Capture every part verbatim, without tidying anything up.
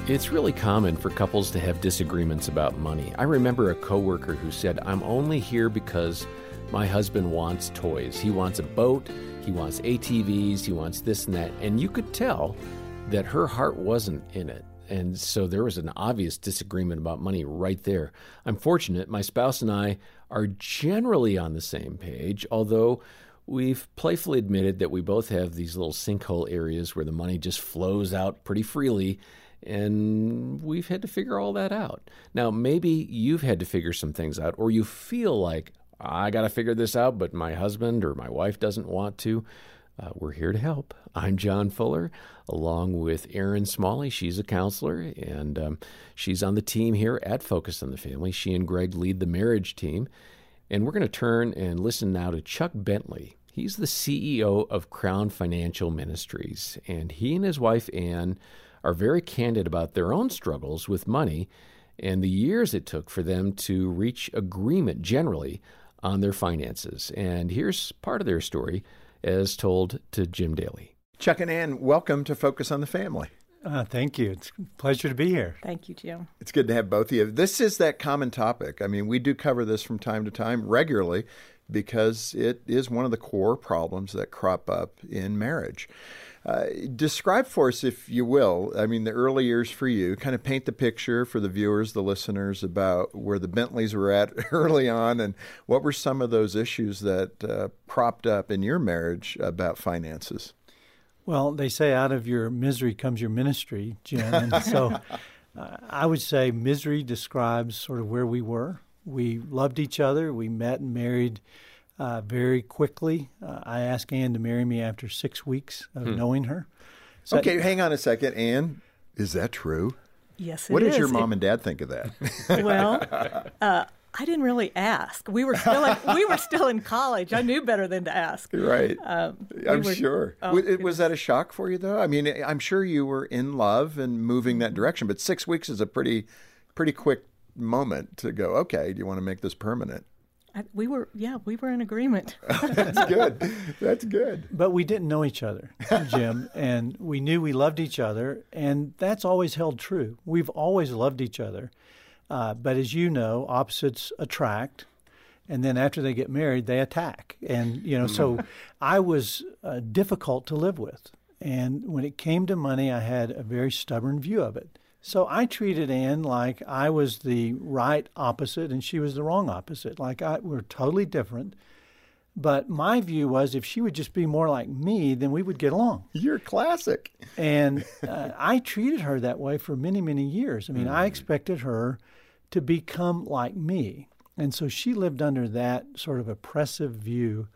It's really common for couples to have disagreements about money. I remember a coworker who said, "I'm only here because my husband wants toys. He wants a boat, he wants A T Vs, he wants this and that." And you could tell that her heart wasn't in it. And so there was an obvious disagreement about money right there. I'm fortunate my spouse and I are generally on the same page, although we've playfully admitted that we both have these little sinkhole areas where the money just flows out pretty freely, and we've had to figure all that out. Now, maybe you've had to figure some things out, or you feel like, I got to figure this out, but my husband or my wife doesn't want to. Uh, we're here to help. I'm John Fuller, along with Erin Smalley. She's a counselor, and um, she's on the team here at Focus on the Family. She and Greg lead the marriage team. And we're going to turn and listen now to Chuck Bentley. He's the C E O of Crown Financial Ministries, and he and his wife, Ann, are very candid about their own struggles with money and the years it took for them to reach agreement generally on their finances. And here's part of their story as told to Jim Daly. Chuck and Ann, welcome to Focus on the Family. Uh, thank you. It's a pleasure to be here. Thank you, Jim. It's good to have both of you. This is that common topic. I mean, we do cover this from time to time regularly because it is one of the core problems that crop up in marriage. Uh, describe for us, if you will, I mean, the early years for you, kind of paint the picture for the viewers, the listeners, about where the Bentleys were at early on, and what were some of those issues that uh, propped up in your marriage about finances? Well, they say out of your misery comes your ministry, Jim. And so uh, I would say misery describes sort of where we were. We loved each other. We met and married uh, very quickly. Uh, I asked Ann to marry me after six weeks of hmm. knowing her. So okay, hang on a second. Ann, is that true? Yes, it what is. What did your mom it, and dad think of that? Well, uh, I didn't really ask. We were still in, we were still in college. I knew better than to ask. Right. Um, we I'm were, sure. Oh, was, was that a shock for you, though? I mean, I'm sure you were in love and moving that direction, but six weeks is a pretty, pretty quick moment to go, okay, do you want to make this permanent? I, we were, yeah, we were in agreement. That's good. That's good. But we didn't know each other, Jim, and we knew we loved each other, and that's always held true. We've always loved each other. Uh, but as you know, opposites attract, and then after they get married, they attack. And, you know, so I was uh, difficult to live with. And when it came to money, I had a very stubborn view of it. So I treated Ann like I was the right opposite and she was the wrong opposite. Like I, we're totally different. But my view was if she would just be more like me, then we would get along. You're classic. And uh, I treated her that way for many, many years. I mean, mm. I expected her to become like me. And so she lived under that sort of oppressive view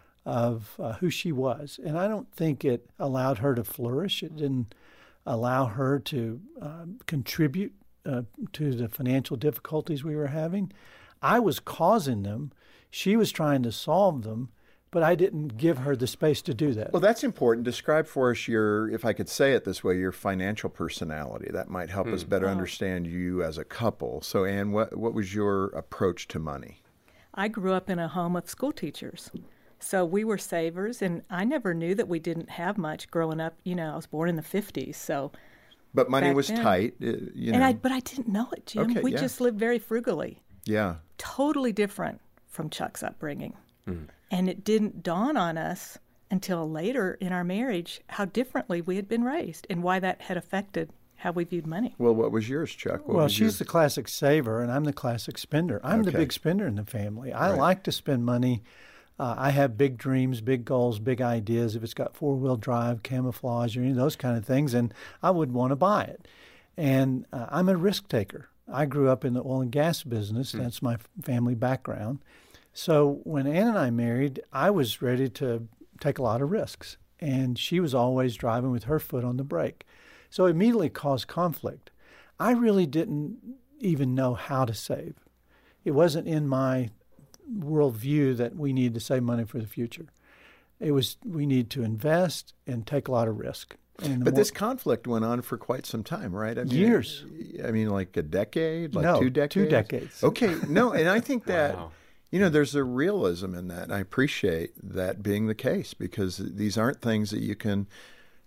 of uh, who she was. And I don't think it allowed her to flourish. It didn't allow her to uh, contribute uh, to the financial difficulties we were having. I was causing them. She was trying to solve them, but I didn't give her the space to do that. Well, that's important. Describe for us your, if I could say it this way, your financial personality. That might help hmm. us better oh. understand you as a couple. So, Ann, what, what was your approach to money? I grew up in a home of school teachers. So we were savers, and I never knew that we didn't have much growing up. You know, I was born in the fifties, so. But money was then, tight, you know. And I, but I didn't know it, Jim. Okay, we yeah. just lived very frugally. Yeah. Totally different from Chuck's upbringing. Mm. And it didn't dawn on us until later in our marriage how differently we had been raised and why that had affected how we viewed money. Well, what was yours, Chuck? What well, was she's yours? the classic saver, and I'm the classic spender. I'm okay. the big spender in the family. I right. like to spend money. Uh, I have big dreams, big goals, big ideas. If it's got four-wheel drive, camouflage, or any of those kind of things, and I would want to buy it. And uh, I'm a risk taker. I grew up in the oil and gas business. Mm. That's my family background. So when Ann and I married, I was ready to take a lot of risks. And she was always driving with her foot on the brake. So it immediately caused conflict. I really didn't even know how to save. It wasn't in my worldview that we need to save money for the future. It was we need to invest and take a lot of risk. And but more, this conflict went on for quite some time, right? I mean, years. I mean, like a decade, like no, two decades? two decades. Okay, no, and I think that, wow. you know, there's a realism in that. And I appreciate that being the case because these aren't things that you can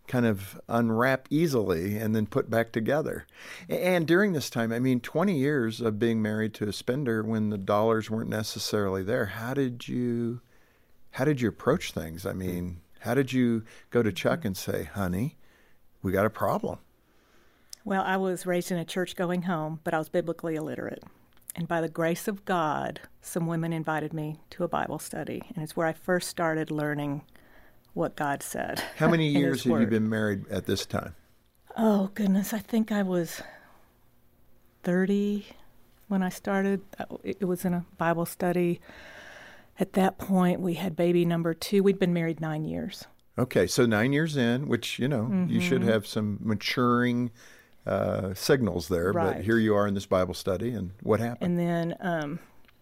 kind of unwrap easily and then put back together. And during this time, I mean, twenty years of being married to a spender when the dollars weren't necessarily there, how did you, how did you approach things? I mean, how did you go to Chuck and say, honey, we got a problem? Well, I was raised in a church-going home, but I was biblically illiterate. And by the grace of God, some women invited me to a Bible study, and it's where I first started learning what God said. How many years had you been married at this time? Oh, goodness. I think I was thirty when I started. It was in a Bible study. At that point, we had baby number two. We'd been married nine years. Okay, so nine years in, which, you know, mm-hmm. you should have some maturing uh, signals there. Right. But here you are in this Bible study, and what happened? And then um,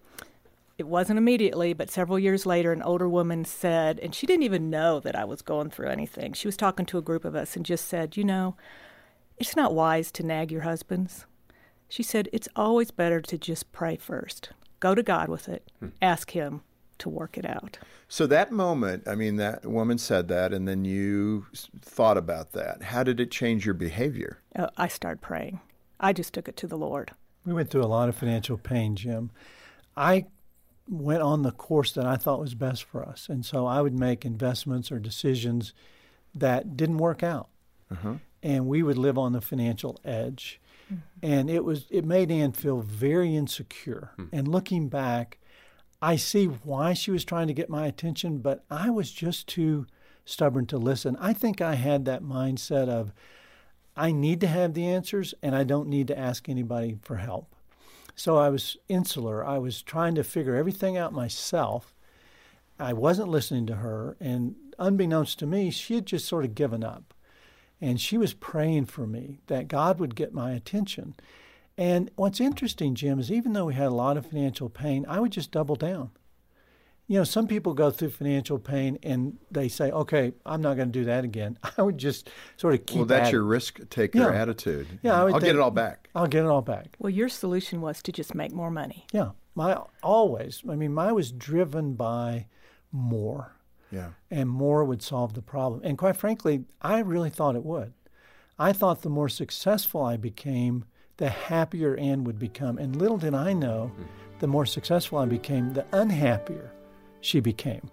it wasn't immediately, but several years later, an older woman said, and she didn't even know that I was going through anything. She was talking to a group of us and just said, you know, it's not wise to nag your husbands. She said, it's always better to just pray first. Go to God with it. Hmm. Ask him to work it out. So that moment, I mean, that woman said that, and then you thought about that. How did it change your behavior? Uh, I started praying. I just took it to the Lord. We went through a lot of financial pain, Jim. I went on the course that I thought was best for us. And so I would make investments or decisions that didn't work out. Uh-huh. And we would live on the financial edge. Mm-hmm. And it was it made Ann feel very insecure. Mm. And looking back, I see why she was trying to get my attention, but I was just too stubborn to listen. I think I had that mindset of, I need to have the answers, and I don't need to ask anybody for help. So I was insular. I was trying to figure everything out myself. I wasn't listening to her, and unbeknownst to me, she had just sort of given up. And she was praying for me that God would get my attention. And what's interesting, Jim, is even though we had a lot of financial pain, I would just double down. You know, some people go through financial pain and they say, okay, I'm not going to do that again. I would just sort of keep Well, that's at your it. risk-taker Yeah. attitude. Yeah, I would I'll think, get it all back. I'll get it all back. Well, your solution was to just make more money. Yeah, my always. I mean, mine was driven by more. Yeah. And more would solve the problem. And quite frankly, I really thought it would. I thought the more successful I became, the happier Ann would become. And little did I know, the more successful I became, the unhappier she became.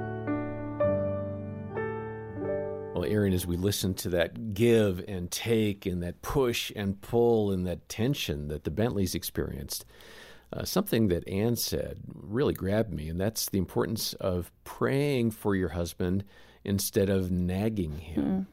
Well, Aaron, as we listen to that give and take and that push and pull and that tension that the Bentleys experienced, uh, something that Ann said really grabbed me, and that's the importance of praying for your husband instead of nagging him. Mm.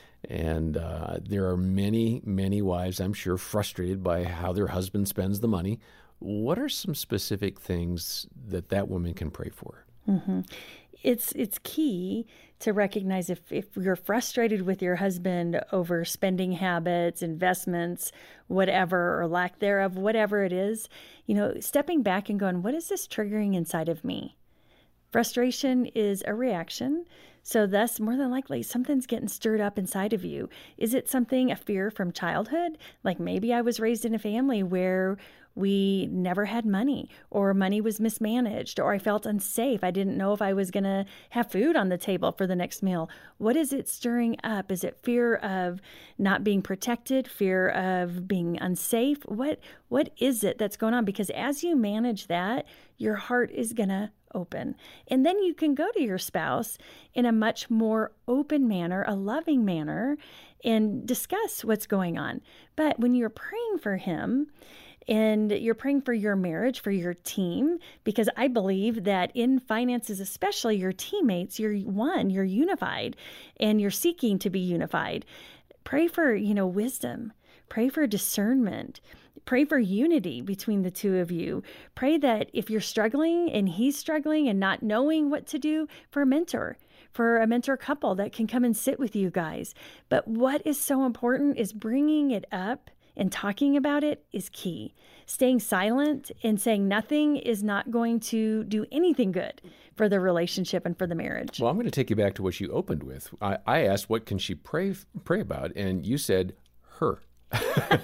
And uh, there are many, many wives, I'm sure, frustrated by how their husband spends the money. What are some specific things that that woman can pray for? Mm-hmm. It's it's key to recognize if, if you're frustrated with your husband over spending habits, investments, whatever, or lack thereof, whatever it is, you know, stepping back and going, what is this triggering inside of me? Frustration is a reaction. So thus, more than likely, something's getting stirred up inside of you. Is it something, a fear from childhood? Like maybe I was raised in a family where we never had money, or money was mismanaged, or I felt unsafe. I didn't know if I was going to have food on the table for the next meal. What is it stirring up? Is it fear of not being protected, fear of being unsafe? What What is it that's going on? Because as you manage that, your heart is going to open. And then you can go to your spouse in a much more open manner, a loving manner, and discuss what's going on. But when you're praying for him, and you're praying for your marriage, for your team, because I believe that in finances, especially your teammates, you're one, you're unified, and you're seeking to be unified. Pray for, you know, wisdom. Pray for discernment. Pray for unity between the two of you. Pray that if you're struggling and he's struggling and not knowing what to do, for a mentor, for a mentor couple that can come and sit with you guys. But what is so important is bringing it up and talking about it is key. Staying silent and saying nothing is not going to do anything good for the relationship and for the marriage. Well, I'm going to take you back to what you opened with. I, I asked, what can she pray pray about? And you said, her.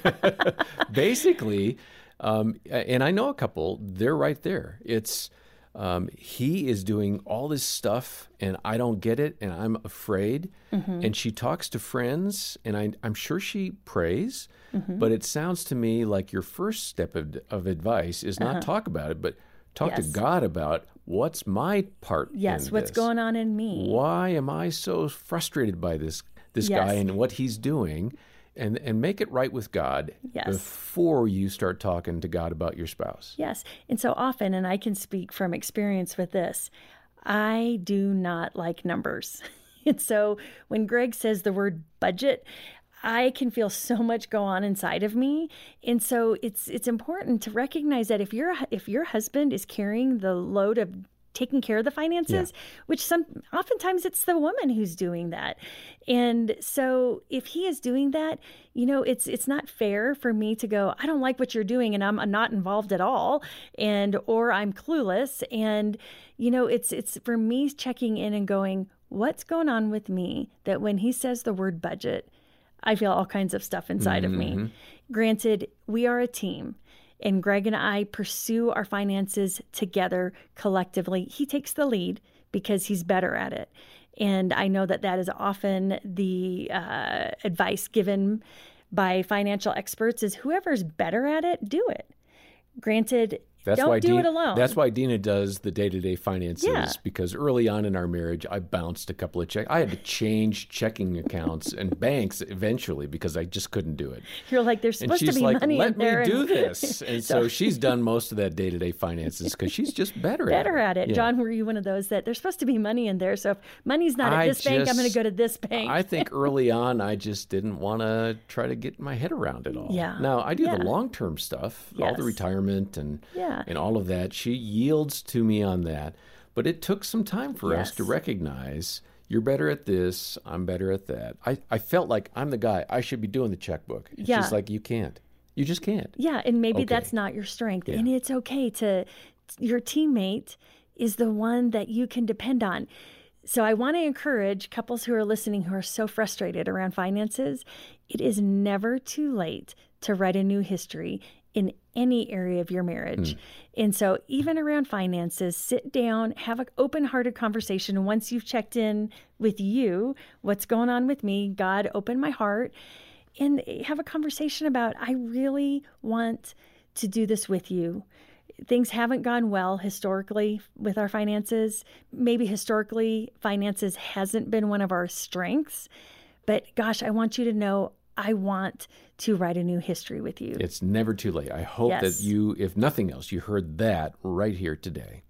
Basically, um, and I know a couple, they're right there. It's Um, he is doing all this stuff, and I don't get it, and I'm afraid. Mm-hmm. And she talks to friends, and I, I'm sure she prays, mm-hmm. but it sounds to me like your first step of, of advice is not uh-huh. talk about it, but talk yes. to God about what's my part yes, in what's this? going on in me. Why am I so frustrated by this this yes. guy and what he's doing? And and make it right with God yes. before you start talking to God about your spouse. Yes. And so often, and I can speak from experience with this, I do not like numbers. And so when Greg says the word budget, I can feel so much go on inside of me. And so it's it's important to recognize that if your if your husband is carrying the load of taking care of the finances, yeah. which some oftentimes it's the woman who's doing that. And so if he is doing that, you know, it's it's not fair for me to go, I don't like what you're doing and I'm not involved at all, and or I'm clueless. And, you know, it's it's for me checking in and going, what's going on with me that when he says the word budget, I feel all kinds of stuff inside mm-hmm. of me. Granted, we are a team. And Greg and I pursue our finances together collectively. He takes the lead because he's better at it. And I know that that is often the uh, advice given by financial experts is whoever's better at it, do it. Granted, That's don't why do Dina, it alone. That's why Dina does the day-to-day finances, yeah. because early on in our marriage, I bounced a couple of checks. I had to change checking accounts and banks eventually because I just couldn't do it. You're like, there's supposed and to be like, money in there. Let me and... do this. And so, so she's done most of that day-to-day finances because she's just better, better at it. at it. Yeah. John, were you one of those that there's supposed to be money in there? So if money's not at I this just, bank, I'm going to go to this bank. I think early on, I just didn't want to try to get my head around it all. Yeah. Now, I do yeah. the long-term stuff, yes. all the retirement and yeah. and all of that. She yields to me on that. But it took some time for yes. us to recognize you're better at this, I'm better at that. I, I felt like I'm the guy. I should be doing the checkbook. And yeah. she's like, you can't. You just can't. Yeah, and maybe okay. that's not your strength. Yeah. And it's okay to, your teammate is the one that you can depend on. So I want to encourage couples who are listening who are so frustrated around finances, it is never too late to write a new history in any area of your marriage. Mm. And so even around finances, sit down, have an open-hearted conversation. Once you've checked in with you, what's going on with me, God, open my heart, and have a conversation about, I really want to do this with you. Things haven't gone well historically with our finances. Maybe historically, finances hasn't been one of our strengths. But gosh, I want you to know I want to write a new history with you. It's never too late. I hope yes. that you, if nothing else, you heard that right here today.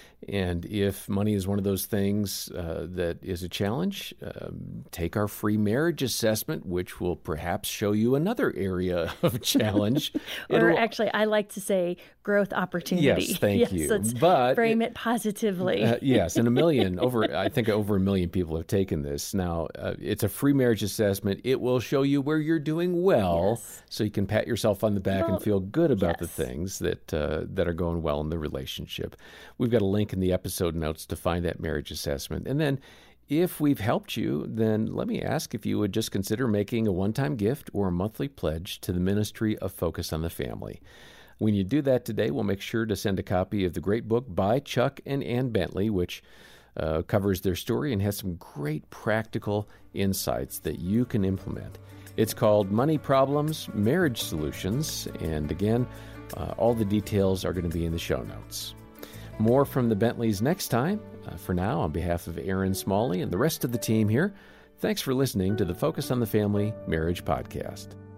And if money is one of those things uh, that is a challenge, um, take our free marriage assessment, which will perhaps show you another area of challenge. or actually, I like to say growth opportunity. Yes, thank yes, you. Let's but frame it, it positively. uh, yes, and a million, over I think over a million people have taken this. Now, uh, it's a free marriage assessment. It will show you where you're doing well, yes. so you can pat yourself on the back well, and feel good about yes. the things that uh, that are going well in the relationship. We've got a link in the episode notes to find that marriage assessment. And then if we've helped you, then let me ask if you would just consider making a one-time gift or a monthly pledge to the Ministry of Focus on the Family. When you do that today, we'll make sure to send a copy of the great book by Chuck and Ann Bentley, which uh, covers their story and has some great practical insights that you can implement. It's called Money Problems, Marriage Solutions. And again, uh, all the details are going to be in the show notes. More from the Bentleys next time. Uh, for now, on behalf of Aaron Smalley and the rest of the team here, thanks for listening to the Focus on the Family Marriage Podcast.